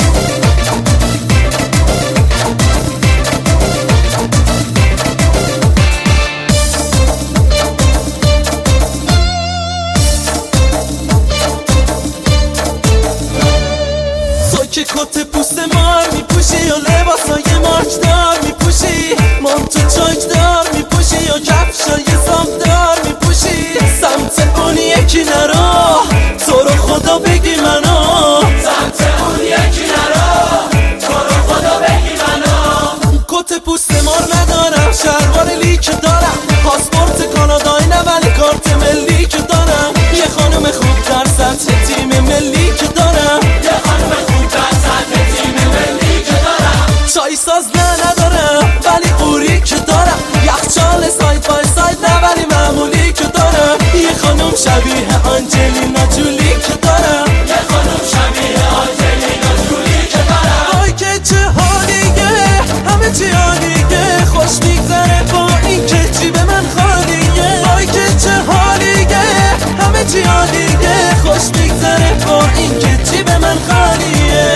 تو که کت پوست مار میپوشی یا لباسای مارکدار میپوشی، مانتو چاکدار میپوشی یا کفشای سامدار میپوشی. سمت اون یکی نرو، تو رو خدا بگی منو، سمت اون یکی نرو، تو رو خدا بگی منو. کت پوست مار ندارم، شلوار لیک دارم، پاسپورت کانادایی نه ولی کارت ملی که دارم. یه خانم خوب در سطح تیم ملی که دارم، یه خانم خوب در سطح تیم ملی که دارم. چای ساز ندارم ولی قوری که دارم، یخچال ساید بای ساید نه ولی معمولی که دارم. یه خانم شبیه آنجلینا جولی که دارم، یه خانم شبیه آنجلینا جولی که دارم. وای که چه حالیه، همه چی عالیه، خوش میگذره با این که جیب من خالیه. وای که چه حالیه، همه چی عالیه، خوش میگذره با این که جیب من خالیه.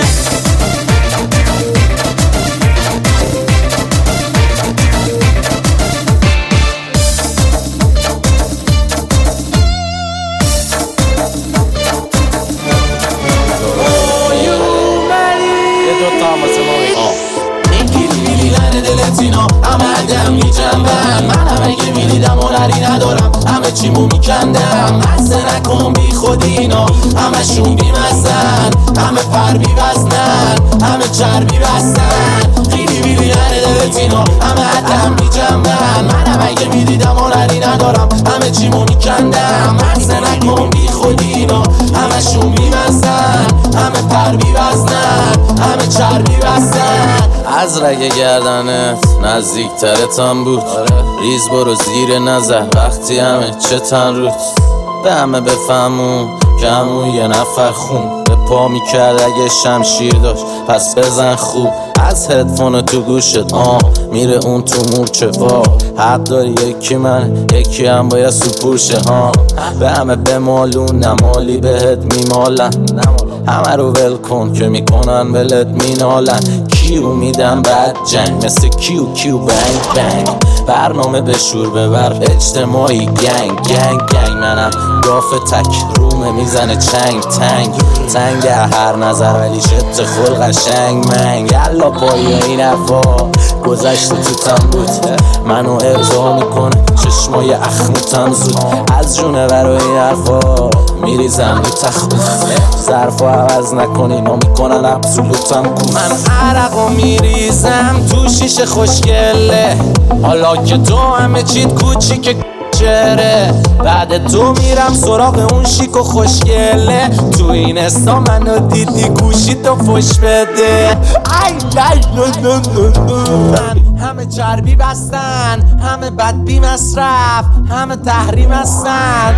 همه عدم میجنبن، من همه که میدیدم هنری ندارم، همه چیمو میکندم. مزه نکن بی خود اینا، همه شون بی مزن، همه پر بی وزنن، همه چربی بستن. خیلی بیلی دلت اینا، همه عدم میجنبن، من همه که میدیدم هنری ندارم، همه چیمو میکندم. مزه نکن بی خود اینا، همه شون بی مزن، همه پر بی وزنن، همه چربی بستن. از رگ گردنت نزدیکترتم بود، ریز برو زیر نظر وقتی همه چه تن روت. به همه بفهمون که همون یه نفر خون به پا میکرد اگه شمشیر داشت، پس بزن خوب از هدفون تو گوشت. میره اون تو مورچه وا، حق داری یکی من یکی هم باید سپوشه. به همه بمالون نمالی بهت میمالن، همه رو ول کن که میکنن ولت مینالن. کیو میدم بعد جنگ مثل کیو بنگ بنگ، برنامه به شور ببر اجتماعی گنگ گنگ گنگ. منم گاف تک رومه میزنه چنگ تنگ هر نظر ولی شت خل قشنگ منگ. یلا پای این حرفا گذشته تو تن بود منو ارضا میکنه چشمای اخموتم زود از جونه برای این حرفا میریزم رو تخت ظرفا عوض نکنی نا میکنن ابسولوتم کوف من عرقا میریزم تو شیشه خوشگله حالا که تو همه چیت کوچیک چره بعد تو میرم سراغ اون شیک و خوشگله تو این استا منو دیدی گوشی تو فش بده همه چربی بستن همه بدبی مصرف همه تحریم هستن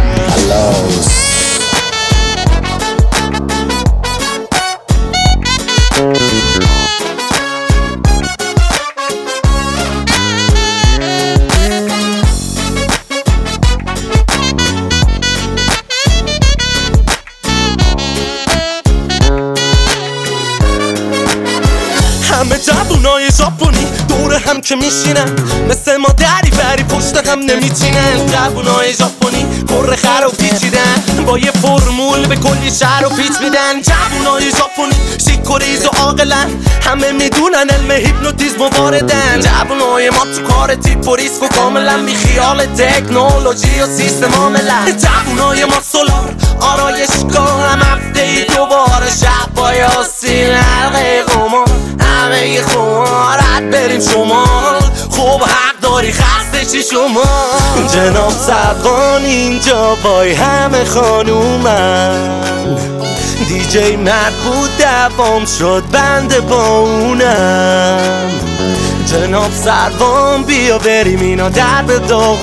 همه جوونای ژاپنی دور هم که میشینن مثل ما دری بری پشت هم نمیچینن جوونای ژاپنی کره خر و پیچیدن با یه فرمول به کلی شهر و پیچ میدن جوونای ژاپنی شیک و ریز و عاقلن همه میدونن علم هیپنوتیزم واردن جوونای ما تو کار تیپ و ریسک و کاملا بی خیال تکنولوژی و سیستم عاملن جوونای ما سولار آرایشگاه هم هفته ای دوباره شب با یاسین حلقه قمار همه یه خمارت بریم شمال خوب حق داری خسته چی شما جناب سرقان اینجا وای همه خانومن دیجی مرد بود دوام شد بنده با اونم جناب سروان بیا بریم اینا در به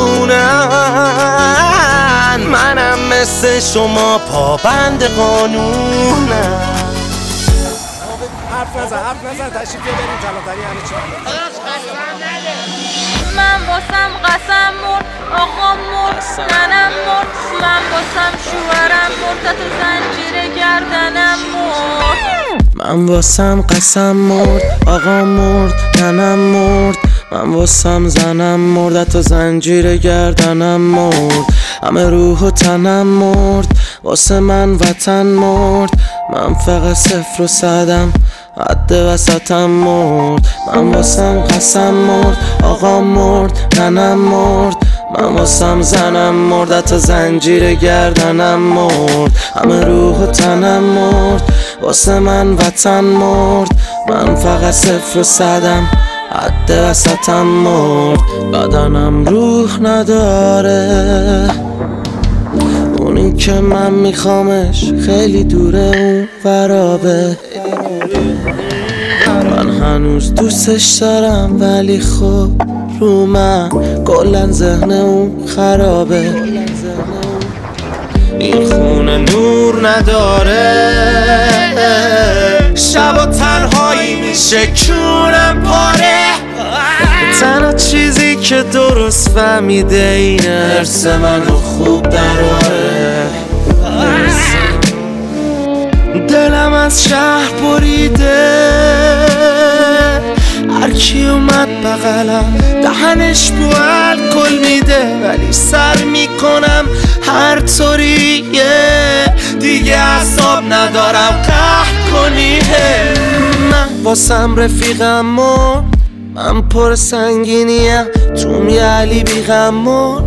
داغونن منم مثل شما پابند قانونم حرف نزن تشریف بریم کلانتری همه چی من باسم قسم مرد آقا مرد ننم مرد من باسم شوهرم مرد تو زنجیر گردنم مرد من واسم قسم مرد آقا مرد ننم مرد من واسم زنم مرد تو زنجیر گردنم مرد همه روح و تنم مرد واسه من وطن مرد من فقط صفر و صدم حد وسطم مرد من واسم قسم مرد آقا مرد ننم مرد من واسم زنم مرد تا زنجیر گردنم مرد همه روح و تنم مرد واسه من وطن مرد من فقط صفر و صدم حد وسطم مرد بدنم روح نداره اونی که من میخوامش خیلی دوره اون فرابه من هنوز دوستش دارم ولی خب رو من کلن ذهن اون خرابه این خونه نور نداره شب و تنهایی میشه کونم پاره تنها چیزی که درست فهمیده اینه حرس منو خوب دراره دلم از شهر بریده هرکی اومد بغلم دهنش بو الکل میده ولی سر میکنم هر طوریه دیگه اعصاب ندارم قهر کنی من واسم رفیقم مرد من پر سنگینیم تو یه علی بیغم مرد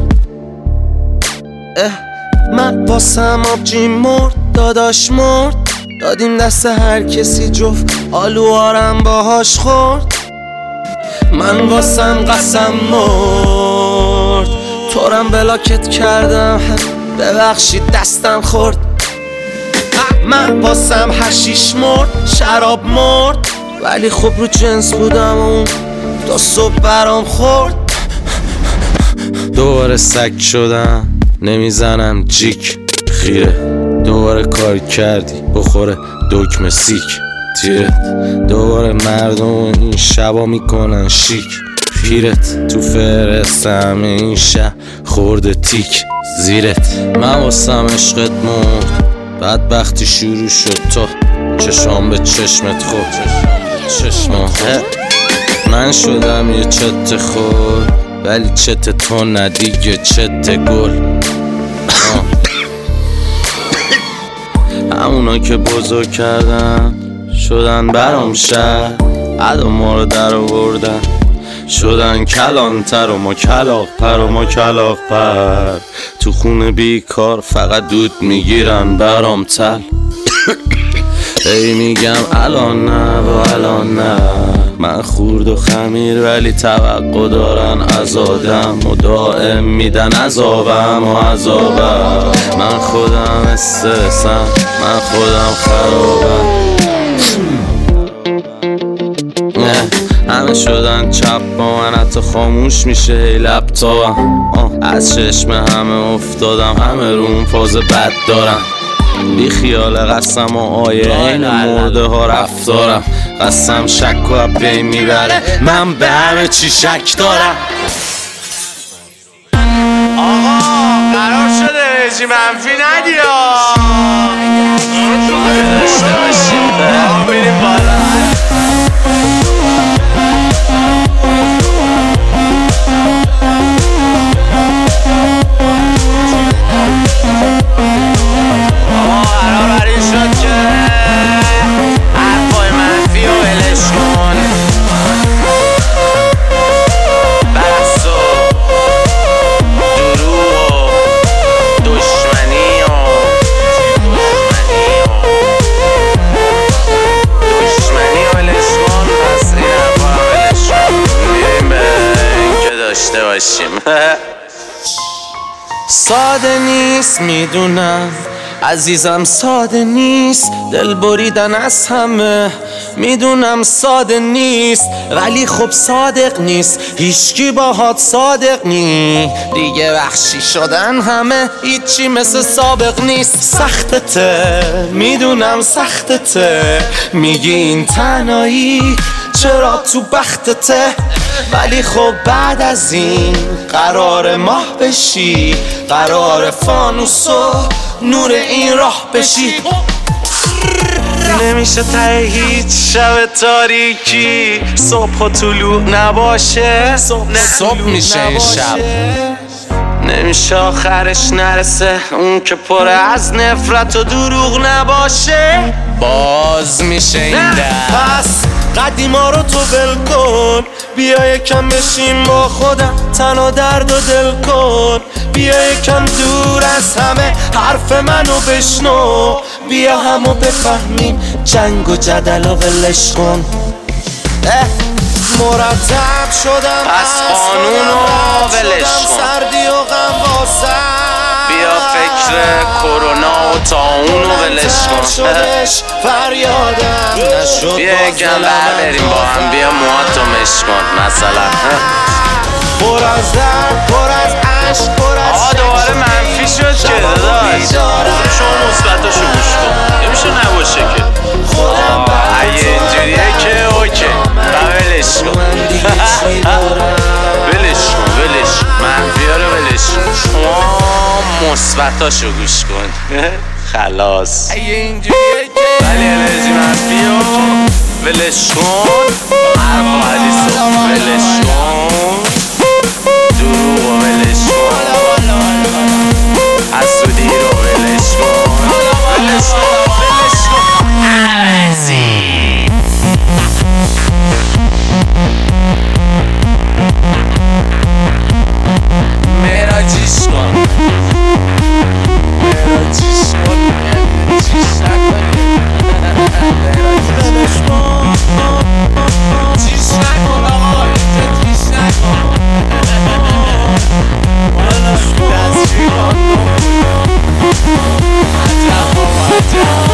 من واسم آبجی مرد داداش مرد دادیم دست هر کسی جفت آلوارم باهاش خورد من واسم قسم مرد تورم بلاکت کردم ببخشید دستم خورد من واسم حشیش مرد شراب مرد ولی خب رو جنس بودم اون تا صبح برام خورد دوباره سگ شدم نمیزنم جیک خیره دوباره کار کردی بخوره دکمه سیک تیرت دوباره مردم این شبا میکنن شیک پیرت تو فرستم این شب خورده تیک زیرت من واسم عشقت مرد بدبختی شروع شد تو چشام به چشمت خورد من شدم یه چت خور ولی چت تو ندیگه چت گل همونا که بزرگ کردن شدن برام شهر عدا ما رو در آوردن شدن کلانتر و ما کلاغ‌پر و ما کلاغ‌پر. تو خونه بیکار فقط دود میگیرن برام تل. ای میگم الان نه و الان نه، من خورد و خمیر ولی توقع دارن از آدم و دائم میدن عذابم و عذابم. من خودم استرسم، من خودم خرابم. همه شدن چپ با من، حتی خاموش میشه لپتاپم. از چشم همه افتادم، همه روم فاز بد دارم. بی خیال قسم و آیه این مرده ها رفتارم. قسم شک و بین میبره، من به همه چی شک دارم. آقا قرار شده رژی منفی ندیا داشته باشیم. میریم بالا. ساده نیست میدونم عزیزم، ساده نیست دل بریدن از همه. میدونم ساده نیست ولی خب صادق نیست، هیچکی باهات صادق نی. دیگه وحشی شدن همه، هیچی مثل سابق نیست. سختته میدونم سختته، میگی این تنهایی چرا تو بختته. ولی خب بعد از این قرار ماه بشی، قرار فانوس و نور این راه بشی. نمیشه ته هیچ شب تاریکی صبح و طلوع نباشه. صبح میشه این شب، نمیشه آخرش نرسه اون که پر از نفرت و دروغ نباشه. باز میشه این در. پس قدیما رو تو ول کن، بیا یکم بشیم با خودم، تن و درد و دل کن. بیا یکم دور از همه حرف منو بشنو، بیا همو بفهمیم جنگ و جدل و ولش کن. مرتب شدم پس قانونو ولش کن، سردی و غم واسم. بیا فکر کرونا و طاعونو ولش کن. فریادم نشد، بیا یکم بریم با هم، بیا موهاتو مش کن مثلا. پر از درد، پر از عشق، پر از آقا دوباره منفی شد که داداش. شما مثبتاشو گوش کن، نمیشه نباشه که. اگه اینجوریه که اوکی، ولش کن. ولش کن، ولش منفی ها رو ولش کن، شما مثبتاشو گوش کن. خلاص. اگه اینجوریه که ولی انرژی منفی رو ولش کن، حرف حدیث رو ولش کن، دروغ رو ولش کن، حسودی رو ولش کن، ولش کن، ولش کن. عوضی مراجیش کن، مراجیش کن، چیش نکنی، ولش کن، چیش نکن آقا، چیش نکن، ولش کن، دستی کن، عجب و عجب.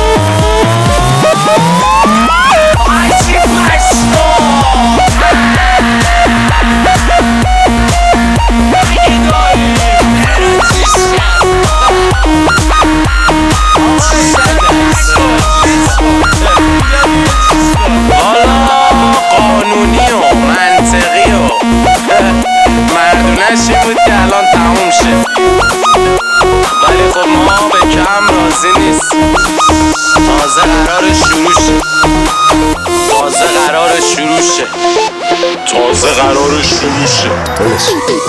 قانونی و منطقی و مردونش این بود که الان تموم شه، ولی خب ما به کم راضی نیست. تازه قرار شروع شه، تازه قرار شروع شه، تازه قرار شروع شه.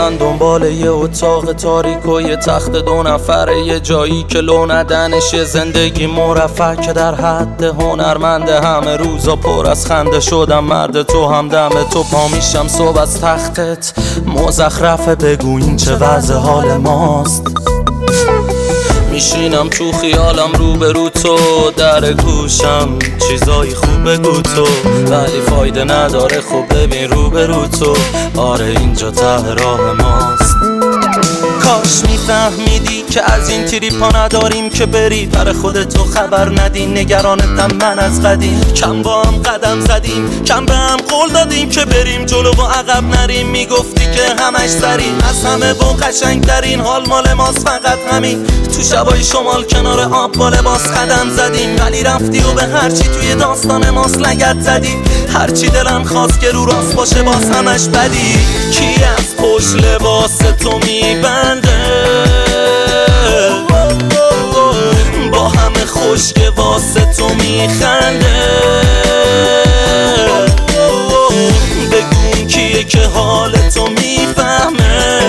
من دنبال یه اتاق تاریک و یه تخت 2 نفره، یه جایی که لو ندنش، یه زندگی مرفه که در حد هنرمنده. همه روزا پر از خنده شدم مرد تو، هم دم تو پا میشم صبح از تختت. مزخرفه بگو این چه وضع حال ماست. میشینم تو خیالم روبرو تو، در گوشم چیزایی خوب بگو تو، ولی فایده نداره خب ببین روبرو تو. آره اینجا ته راه ماست. کاش میفهمیدی که از این تریپا نداریم که بری در خودتو خبر ندی. نگرانتم من از قدیم، کم با هم قدم زدیم، کم به هم قول دادیم که بریم جلو و عقب نریم. میگفتی که همش سریم، از همه با قشنگ ترین حال مال ماست فقط همین. تو شبای شمال کنار آب با لباس قدم زدیم، ولی رفتی و به هرچی توی داستان ماست لگد زدی. هرچی دلم خواست که رو راست باشه باز همش بدی. کی از پشت لباس تو میبنده با همه خوشگه واسه تو میخنده. بگو کیه که حال تو میفهمه.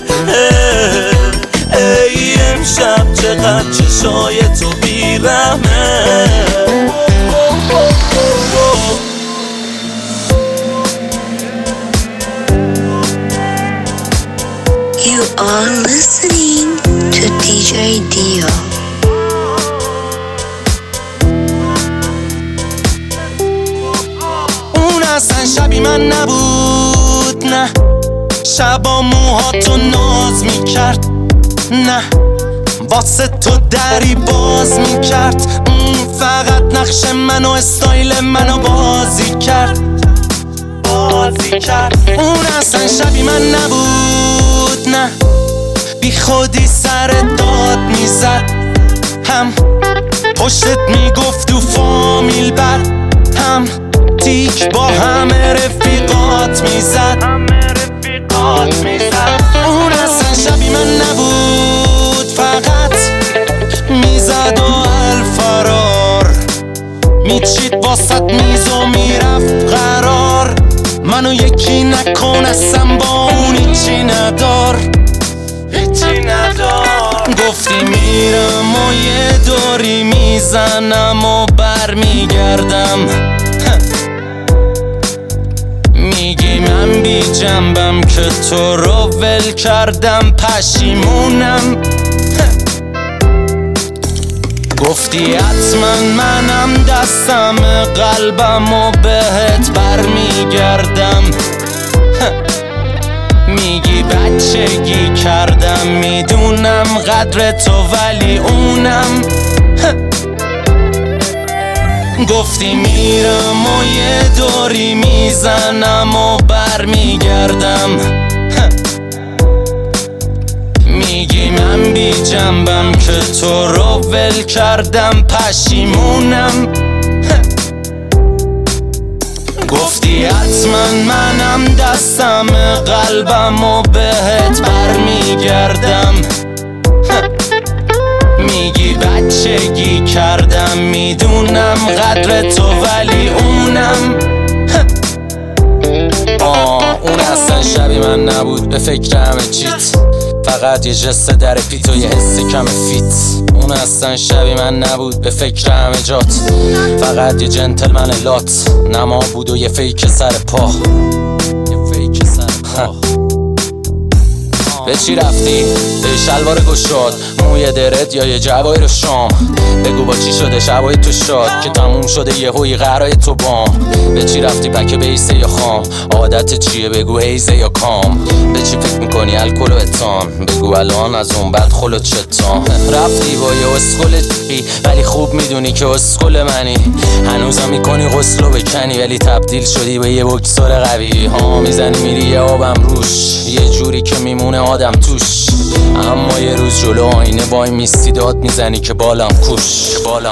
ای امشب چقدر چشای تو بیرحمه. You are listening to DJ Dio. اون اصلا شبی من نبود، نه. شبا موهاتو ناز میکرد، نه. واسه تو دری باز میکرد. فقط نقش منو استایل منو بازی کرد. اون اصلا شبی من نبود، نه. بی خودی سر داد میزد، هم پشتت میگفت تو فامیل بد، هم تیک با همه رفیقات میزد. اون اصلا شبی من نبود، فقط میزد و الفرار میچید واسط میز و میرفت قرار. منو یکی نکن اصلا با اون هیچی ندار. گفتی میرم و یه دوری میزنم و بر میگردم. میگی من بی جنبم که تو رو ول کردم، پشیمونم. گفتی حتما منم دستم قلبم و بهت بر میگردم. میگی بچگی کردم، میدونم قدر تو ولی اونم. گفتی میرم و یه دوری میزنم و بر میگردم. میگی من بی جنبم که تو رو ول کردم، پشیمونم. گفتی حتما منم دستم قلبم و بهت بر میگردم. میگی بچگی کردم، میدونم قدر تو ولی اونم. اون اصلا شبی من نبود، به فکر همه چیت، فقط یه جست در پیت و یه حس کم فیت. اون اصلا شبی من نبود، به فکر همه جات، فقط یه جنتلمن لات. نما بود و یه فیک سر پا. به چی رفتی؟ به شلوار گشاد، موی درت یا یه جوایر شام. بگو با چی شده شبای تو شاد که تموم شده یه هوی قرای تو بام. به چی رفتی پک بیسه یا خام؟ عادت چیه بگو هیزه یا کام؟ به چی فکر میکنی الکل و اتان؟ بگو الان از اون بعد خلوت چتان. رفتی با یه اسکل چی ولی خوب میدونی که اسکل منی. هنوزم میکنی غسلو بکنی ولی تبدیل شدی به یه بکسور قوی. ها میزنی میری یه آبم روش، یه جوری که میمونه آدم توش. اما یه روز جلو آینه وای میستی داد میزنی که بالم کوش.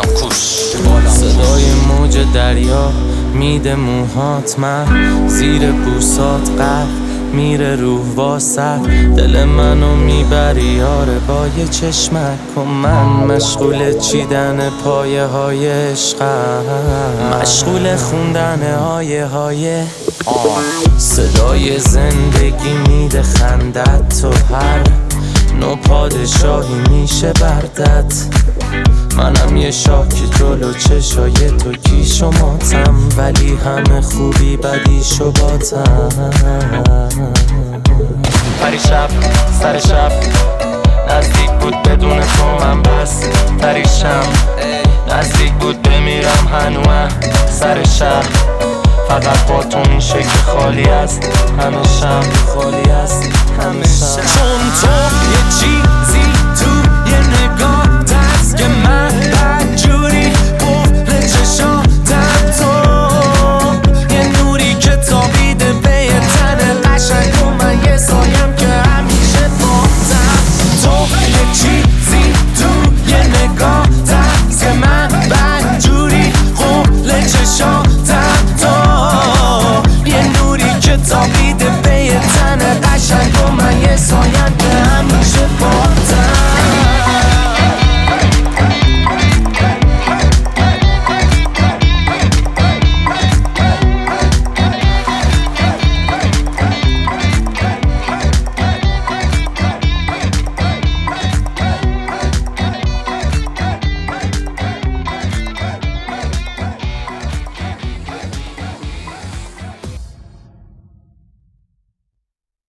صدای موج دریا میده موهات، من زیر بوسات قلب میره روح واسه. دل منو میبری آره با یه چشمک و من مشغول چیدن پایه های عشقم، مشغول خوندن های صدای زندگی میده خندت، تو هر نوع پادشاهی میشه بردت. منم یه شاکی جلو چشای تو کیش و ماتم، ولی همه خوبی بدیش و باتم. پریشب سر شب نزدیک بود بدون تو من بس پریشم، نزدیک بود بمیرم هنوز سر شب. فقط با تو میشه که خالی است همه شم، خالی است همه شم. چون تو یه چی